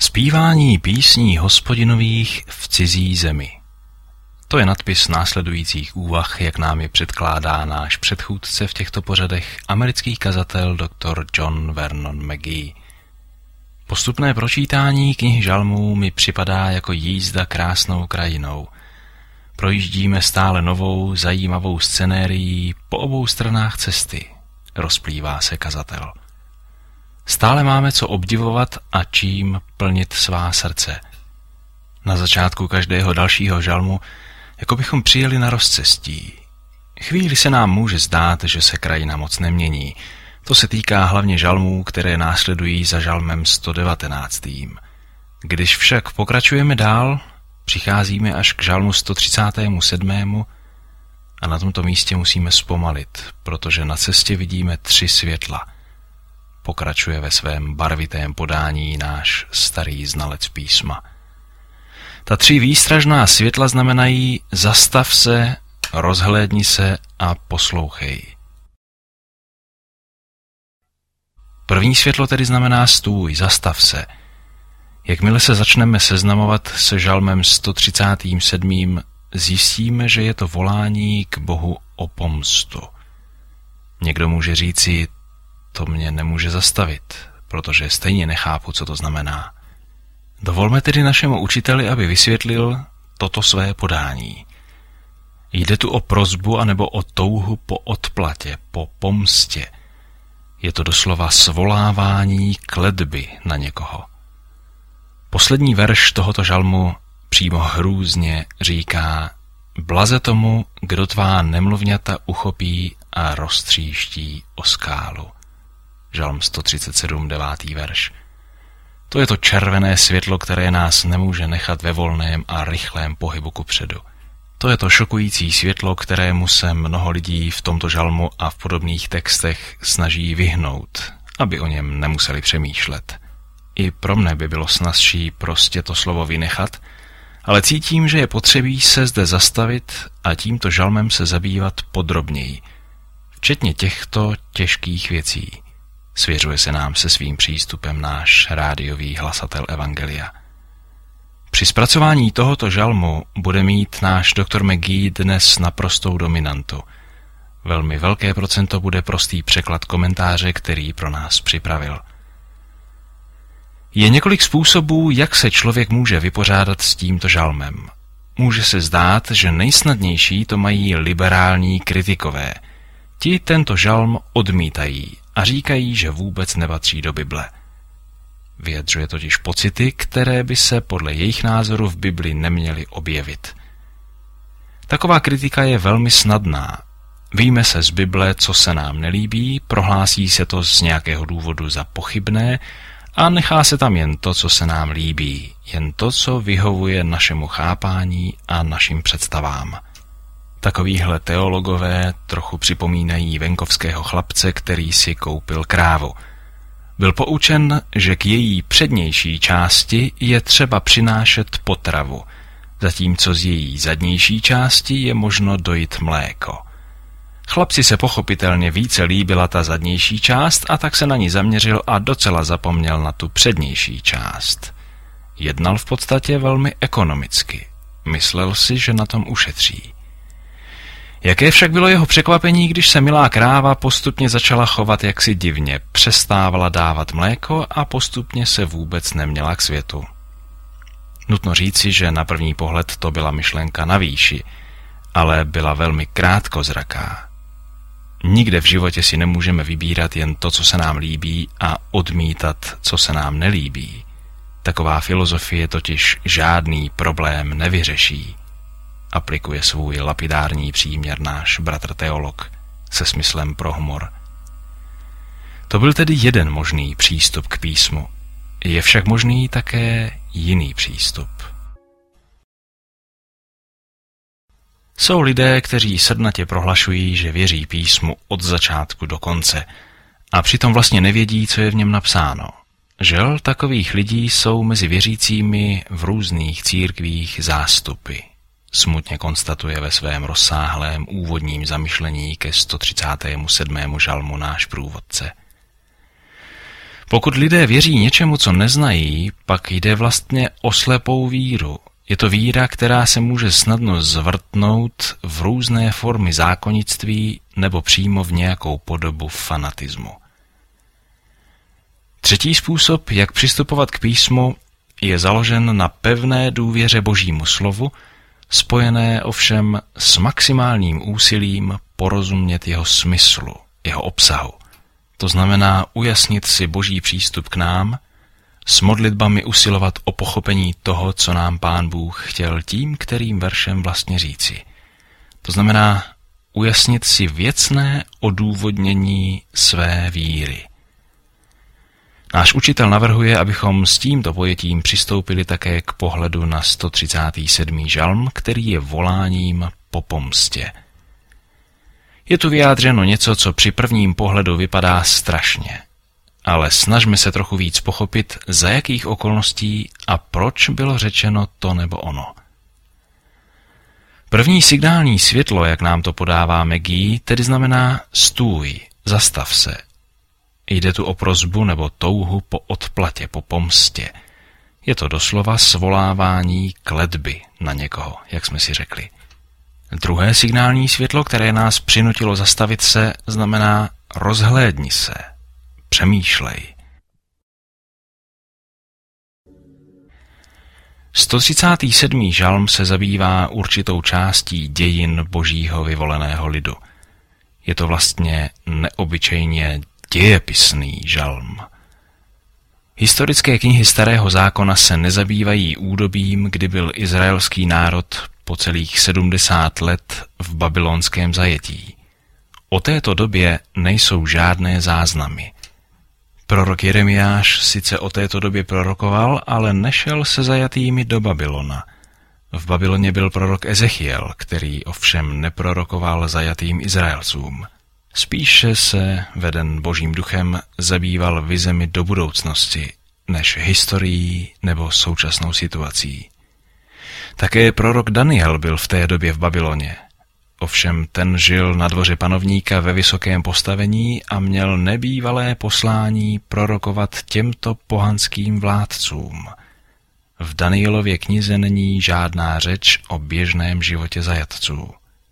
Zpívání písní Hospodinových v cizí zemi. To je nadpis následujících úvah, jak nám je předkládá náš předchůdce v těchto pořadech, americký kazatel dr. John Vernon McGee. Postupné pročítání knihy žalmů mi připadá jako jízda krásnou krajinou. Projíždíme stále novou, zajímavou scenérií po obou stranách cesty, rozplývá se kazatel. Stále máme co obdivovat a čím plnit svá srdce. Na začátku každého dalšího žalmu, jako bychom přijeli na rozcestí. Chvíli se nám může zdát, že se krajina moc nemění. To se týká hlavně žalmů, které následují za žalmem 119. Když však pokračujeme dál, přicházíme až k žalmu 137. a na tomto místě musíme zpomalit, protože na cestě vidíme 3 světla. Pokračuje ve svém barvitém podání náš starý znalec písma. Ta 3 výstražná světla znamenají zastav se, rozhlédni se a poslouchej. První světlo tedy znamená stůj, zastav se. Jakmile se začneme seznamovat se žalmem 137, zjistíme, že je to volání k Bohu o pomstu. Někdo může říci, to mě nemůže zastavit, protože stejně nechápu, co to znamená. Dovolme tedy našemu učiteli, aby vysvětlil toto své podání. Jde tu o prosbu anebo o touhu po odplatě, po pomstě. Je to doslova svolávání kletby na někoho. Poslední verš tohoto žalmu přímo hrůzně říká: blaze tomu, kdo tvá nemluvňata uchopí a roztříští o skálu. Žalm 137, 9. verš. To je to červené světlo, které nás nemůže nechat ve volném a rychlém pohybu kupředu. To je to šokující světlo, kterému se mnoho lidí v tomto žalmu a v podobných textech snaží vyhnout, aby o něm nemuseli přemýšlet. I pro mne by bylo snazší prostě to slovo vynechat, ale cítím, že je potřebí se zde zastavit a tímto žalmem se zabývat podrobněji, včetně těchto těžkých věcí. Svěřuje se nám se svým přístupem náš rádiový hlasatel Evangelia. Při zpracování tohoto žalmu bude mít náš doktor McGee dnes naprostou dominantu. Velmi velké procento bude prostý překlad komentáře, který pro nás připravil. Je několik způsobů, jak se člověk může vypořádat s tímto žalmem. Může se zdát, že nejsnadnější to mají liberální kritikové. Ti tento žalm odmítají a říkají, že vůbec nepatří do Bible. Vyjadřuje totiž pocity, které by se podle jejich názoru v Bibli neměly objevit. Taková kritika je velmi snadná. Vyjme se z Bible, co se nám nelíbí, prohlásí se to z nějakého důvodu za pochybné a nechá se tam jen to, co se nám líbí, jen to, co vyhovuje našemu chápání a našim představám. Takovýhle teologové trochu připomínají venkovského chlapce, který si koupil krávu. Byl poučen, že k její přednější části je třeba přinášet potravu, zatímco z její zadnější části je možno dojit mléko. Chlapci se pochopitelně více líbila ta zadnější část a tak se na ní zaměřil a docela zapomněl na tu přednější část. Jednal v podstatě velmi ekonomicky. Myslel si, že na tom ušetří. Jaké však bylo jeho překvapení, když se milá kráva postupně začala chovat jaksi divně, přestávala dávat mléko a postupně se vůbec neměla k světu. Nutno říci, že na první pohled to byla myšlenka na výši, ale byla velmi krátkozraká. Nikde v životě si nemůžeme vybírat jen to, co se nám líbí, a odmítat, co se nám nelíbí. Taková filozofie totiž žádný problém nevyřeší. Aplikuje svůj lapidární příměr náš bratr teolog se smyslem pro humor. To byl tedy jeden možný přístup k písmu. Je však možný také jiný přístup. Jsou lidé, kteří srdnatě prohlašují, že věří písmu od začátku do konce a přitom vlastně nevědí, co je v něm napsáno. Žel, takových lidí jsou mezi věřícími v různých církvích zástupy. Smutně konstatuje ve svém rozsáhlém úvodním zamyšlení ke 137. žalmu náš průvodce. Pokud lidé věří něčemu, co neznají, pak jde vlastně o slepou víru. Je to víra, která se může snadno zvrtnout v různé formy zákonnictví nebo přímo v nějakou podobu fanatismu. Třetí způsob, jak přistupovat k písmu, je založen na pevné důvěře Božímu slovu, spojené ovšem s maximálním úsilím porozumět jeho smyslu, jeho obsahu. To znamená ujasnit si Boží přístup k nám, s modlitbami usilovat o pochopení toho, co nám Pán Bůh chtěl tím, kterým veršem vlastně říci. To znamená ujasnit si věcné odůvodnění své víry. Náš učitel navrhuje, abychom s tímto pojetím přistoupili také k pohledu na 137. žalm, který je voláním po pomstě. Je tu vyjádřeno něco, co při prvním pohledu vypadá strašně, ale snažme se trochu víc pochopit, za jakých okolností a proč bylo řečeno to nebo ono. První signální světlo, jak nám to podává Maggie, tedy znamená stůj, zastav se. Jde tu o prosbu nebo touhu po odplatě, po pomstě. Je to doslova svolávání kletby na někoho, jak jsme si řekli. Druhé signální světlo, které nás přinutilo zastavit se, znamená rozhlédni se, přemýšlej. 137. žalm se zabývá určitou částí dějin Božího vyvoleného lidu. Je to vlastně neobyčejně dějepisný žalm. Historické knihy Starého zákona se nezabývají údobím, kdy byl izraelský národ po celých 70 let v babylonském zajetí. O této době nejsou žádné záznamy. Prorok Jeremiáš sice o této době prorokoval, ale nešel se zajatými do Babylona. V Babyloně byl prorok Ezechiel, který ovšem neprorokoval zajatým Izraelcům. Spíše se, veden Božím duchem, zabýval vizemi do budoucnosti, než historií nebo současnou situací. Také prorok Daniel byl v té době v Babyloně. Ovšem ten žil na dvoře panovníka ve vysokém postavení a měl nebývalé poslání prorokovat těmto pohanským vládcům. V Danielově knize není žádná řeč o běžném životě zajatců.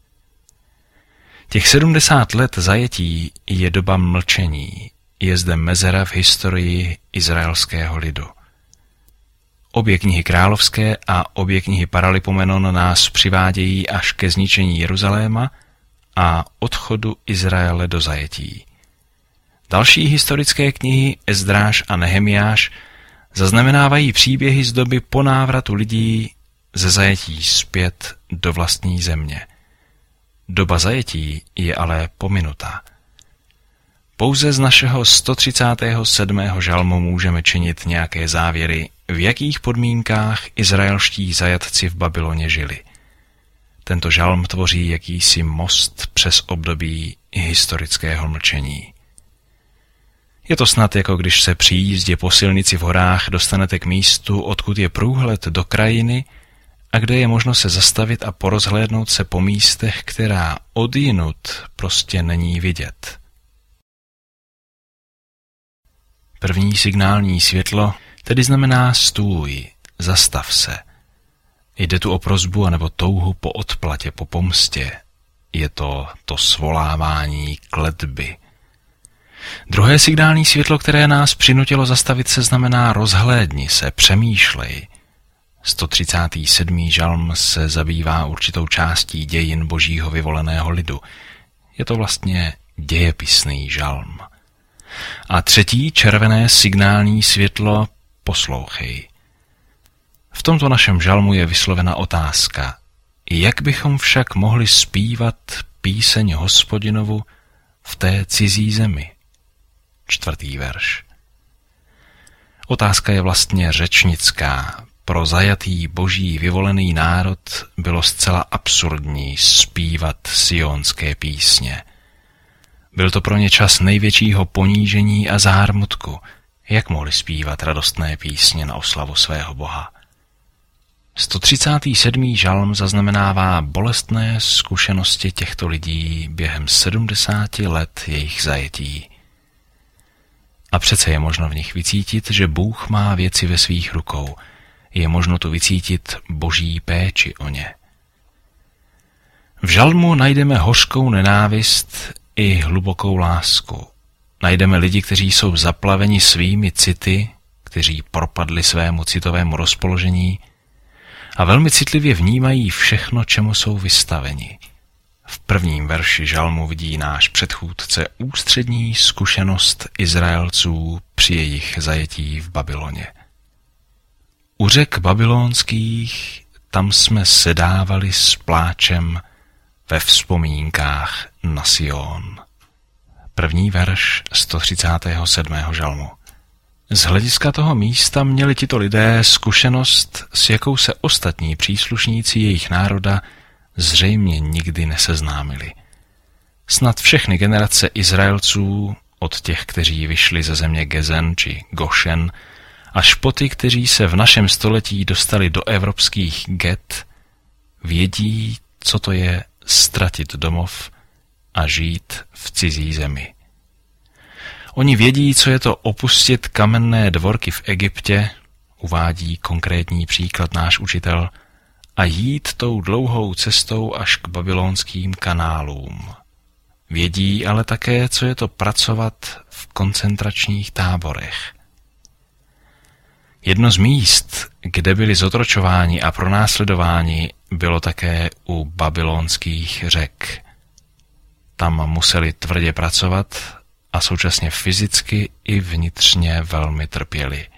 Těch 70 let zajetí je doba mlčení, je zde mezera v historii izraelského lidu. Obě knihy královské a obě knihy Paralipomenon nás přivádějí až ke zničení Jeruzaléma a odchodu Izraele do zajetí. Další historické knihy Ezdráš a Nehemiáš zaznamenávají příběhy z doby po návratu lidí ze zajetí zpět do vlastní země. Doba zajetí je ale pominuta. Pouze z našeho 137. žalmu můžeme činit nějaké závěry, v jakých podmínkách izraelští zajatci v Babyloně žili. Tento žalm tvoří jakýsi most přes období historického mlčení. Je to snad jako když se při jízdě po silnici v horách dostanete k místu, odkud je průhled do krajiny a kde je možno se zastavit a porozhlédnout se po místech, která odjinud prostě není vidět. První signální světlo tedy znamená stůj, zastav se. Jde tu o prosbu anebo touhu po odplatě, po pomstě. Je to svolávání kletby. Druhé signální světlo, které nás přinutilo zastavit se, znamená rozhlédni se, přemýšlej. 137. žalm se zabývá určitou částí dějin Božího vyvoleného lidu. Je to vlastně dějepisný žalm. A třetí červené signální světlo poslouchej. V tomto našem žalmu je vyslovena otázka, jak bychom však mohli zpívat píseň Hospodinovu v té cizí zemi. 4. verš. Otázka je vlastně řečnická. Pro zajatý Boží vyvolený národ bylo zcela absurdní zpívat sionské písně. Byl to pro ně čas největšího ponížení a zármutku. Jak mohli zpívat radostné písně na oslavu svého Boha? 137. žalm zaznamenává bolestné zkušenosti těchto lidí během 70 let jejich zajetí. A přece je možno v nich vycítit, že Bůh má věci ve svých rukou. Je možno tu vycítit boží péči o ně. V žalmu najdeme hořkou nenávist i hlubokou lásku. Najdeme lidi, kteří jsou zaplaveni svými city, kteří propadli svému citovému rozpoložení a velmi citlivě vnímají všechno, čemu jsou vystaveni. V prvním verši žalmu vidí náš předchůdce ústřední zkušenost Izraelců při jejich zajetí v Babyloně. U řek babylonských tam jsme sedávali s pláčem ve vzpomínkách na Sion. První verš 137. žalmu. Z hlediska toho místa měli tito lidé zkušenost, s jakou se ostatní příslušníci jejich národa zřejmě nikdy neseznámili. Snad všechny generace Izraelců, od těch, kteří vyšli ze země Gezen či Gošen, až po ty, kteří se v našem století dostali do evropských get, vědí, co to je ztratit domov a žít v cizí zemi. Oni vědí, co je to opustit kamenné dvorky v Egyptě, uvádí konkrétní příklad náš učitel, a jít tou dlouhou cestou až k babylonským kanálům. Vědí ale také, co je to pracovat v koncentračních táborech. Jedno z míst, kde byli zotročováni a pronásledováni, bylo také u babylonských řek. Tam museli tvrdě pracovat a současně fyzicky i vnitřně velmi trpěli.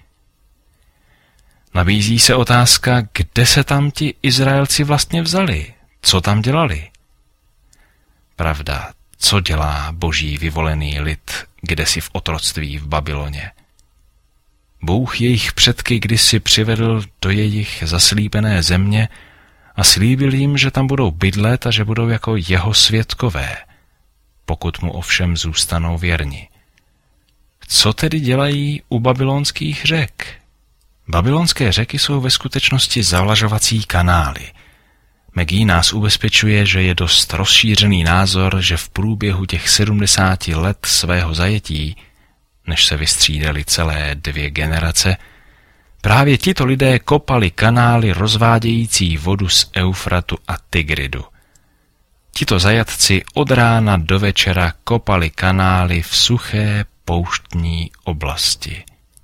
Nabízí se otázka, kde se tam ti Izraelci vlastně vzali, co tam dělali. Pravda, co dělá boží vyvolený lid kdesi v otroctví v Babyloně? Bůh jejich předky kdysi přivedl do jejich zaslíbené země a slíbil jim, že tam budou bydlet a že budou jako jeho svědkové, pokud mu ovšem zůstanou věrni. Co tedy dělají u babylonských řek? Babylonské řeky jsou ve skutečnosti zavlažovací kanály. Maggie nás ubezpečuje, že je dost rozšířený názor, že v průběhu těch 70 let svého zajetí, než se vystřídaly celé 2 generace, právě tito lidé kopali kanály rozvádějící vodu z Eufratu a Tigridu. Tito zajatci od rána do večera kopali kanály v suché pouštní oblasti.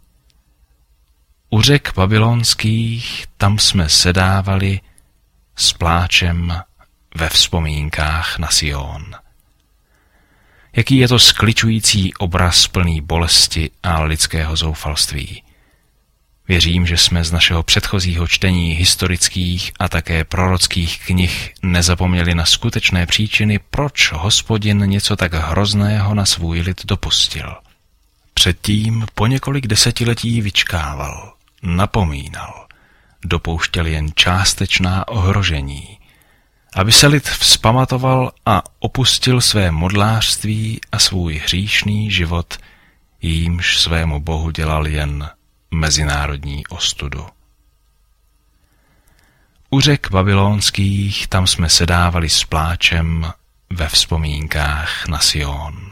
U řek babylonských tam jsme sedávali s pláčem ve vzpomínkách na Sion. Jaký je to skličující obraz plný bolesti a lidského zoufalství. Věřím, že jsme z našeho předchozího čtení historických a také prorockých knih nezapomněli na skutečné příčiny, proč Hospodin něco tak hrozného na svůj lid dopustil. Předtím po několik desetiletí vyčkával, napomínal, dopouštěl jen částečná ohrožení, aby se lid vzpamatoval a opustil své modlářství a svůj hříšný život, jímž svému Bohu dělal jen mezinárodní ostudu. U řek babylonských tam jsme sedávali s pláčem ve vzpomínkách na Sion.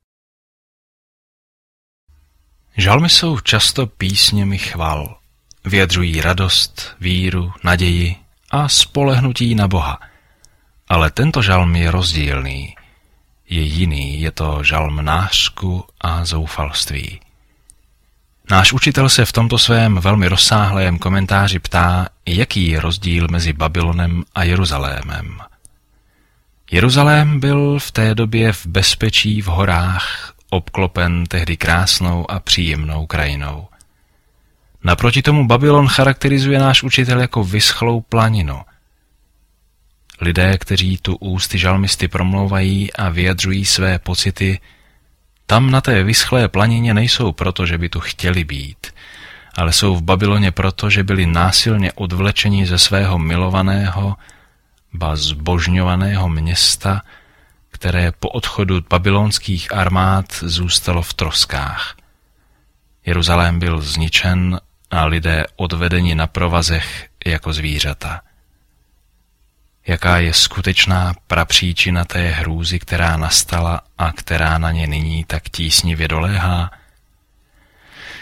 Žalmy jsou často písněmi chval. Vyjadřují radost, víru, naději a spolehnutí na Boha. Ale tento žalm je rozdílný. Je jiný, je to žalm nářku a zoufalství. Náš učitel se v tomto svém velmi rozsáhlém komentáři ptá, jaký je rozdíl mezi Babylonem a Jeruzalémem. Jeruzalém byl v té době v bezpečí v horách, obklopen tehdy krásnou a příjemnou krajinou. Naproti tomu Babylon charakterizuje náš učitel jako vyschlou planinu. Lidé, kteří tu ústy žalmisty promlouvají a vyjadřují své pocity, tam na té vyschlé planině nejsou proto, že by tu chtěli být, ale jsou v Babyloně proto, že byli násilně odvlečeni ze svého milovaného, ba zbožňovaného města, které po odchodu babylonských armád zůstalo v troskách. Jeruzalém byl zničen a lidé odvedeni na provazech jako zvířata. Jaká je skutečná prapříčina té hrůzy, která nastala a která na ně nyní tak tísnivě doléhá?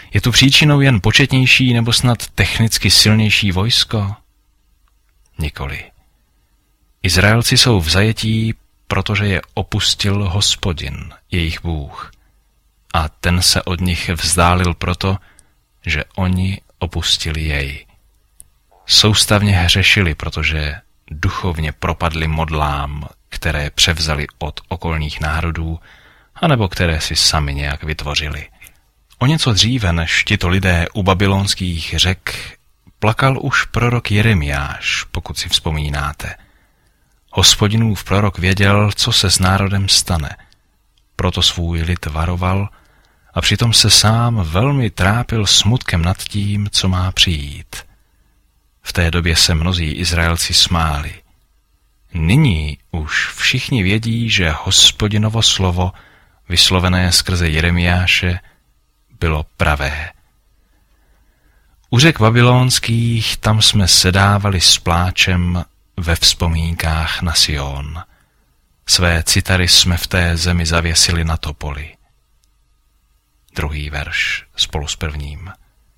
Je tu příčinou jen početnější nebo snad technicky silnější vojsko? Nikoli. Izraelci jsou v zajetí, protože je opustil Hospodin, jejich Bůh. A ten se od nich vzdálil proto, že oni opustili jej. Soustavně hřešili, protože duchovně propadli modlám, které převzali od okolních národů, anebo které si sami nějak vytvořili. O něco dříve než tito lidé u babylonských řek plakal už prorok Jeremiáš, pokud si vzpomínáte. Hospodinův prorok věděl, co se s národem stane, proto svůj lid varoval a přitom se sám velmi trápil smutkem nad tím, co má přijít. V té době se mnozí Izraelci smáli. Nyní už všichni vědí, že Hospodinovo slovo, vyslovené skrze Jeremiáše, bylo pravé. U řek babylonských tam jsme sedávali s pláčem ve vzpomínkách na Sion. Své citary jsme v té zemi zavěsili na topoli. 2. verš spolu s 1.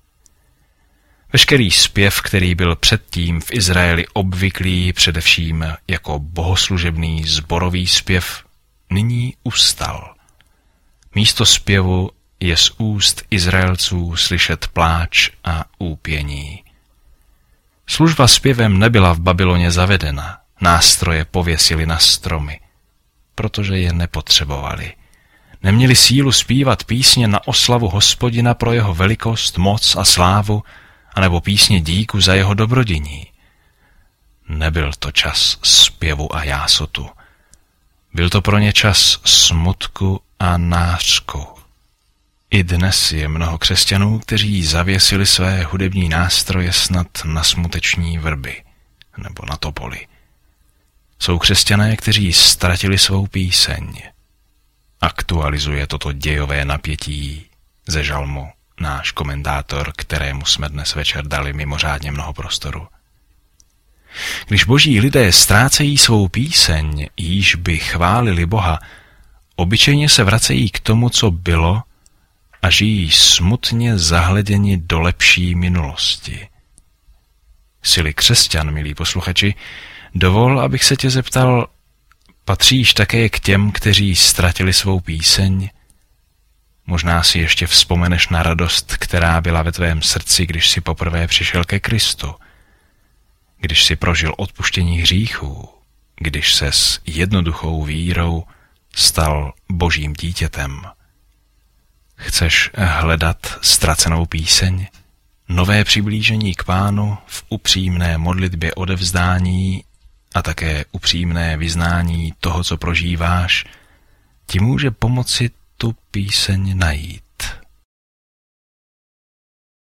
Veškerý zpěv, který byl předtím v Izraeli obvyklý především jako bohoslužebný sborový zpěv, nyní ustal. Místo zpěvu je z úst Izraelců slyšet pláč a úpění. Služba zpěvem nebyla v Babyloně zavedena, nástroje pověsili na stromy, protože je nepotřebovali. Neměli sílu zpívat písně na oslavu Hospodina pro jeho velikost, moc a slávu, anebo písně díku za jeho dobrodiní. Nebyl to čas zpěvu a jásotu. Byl to pro ně čas smutku a nářku. I dnes je mnoho křesťanů, kteří zavěsili své hudební nástroje snad na smuteční vrby nebo na topoli. Jsou křesťané, kteří ztratili svou píseň. Aktualizuje toto dějové napětí ze žalmu náš komentátor, kterému jsme dnes večer dali mimořádně mnoho prostoru. Když boží lidé ztrácejí svou píseň, jíž by chválili Boha, obyčejně se vracejí k tomu, co bylo, a žijí smutně zahleděni do lepší minulosti. Jsi-li křesťan, milí posluchači, dovol, abych se tě zeptal, patříš také k těm, kteří ztratili svou píseň? Možná si ještě vzpomeneš na radost, která byla ve tvém srdci, když jsi poprvé přišel ke Kristu, když jsi prožil odpuštění hříchů, když se s jednoduchou vírou stal božím dítětem. Chceš hledat ztracenou píseň, nové přiblížení k Pánu v upřímné modlitbě odevzdání a také upřímné vyznání toho, co prožíváš, ti může pomoci tu píseň najít.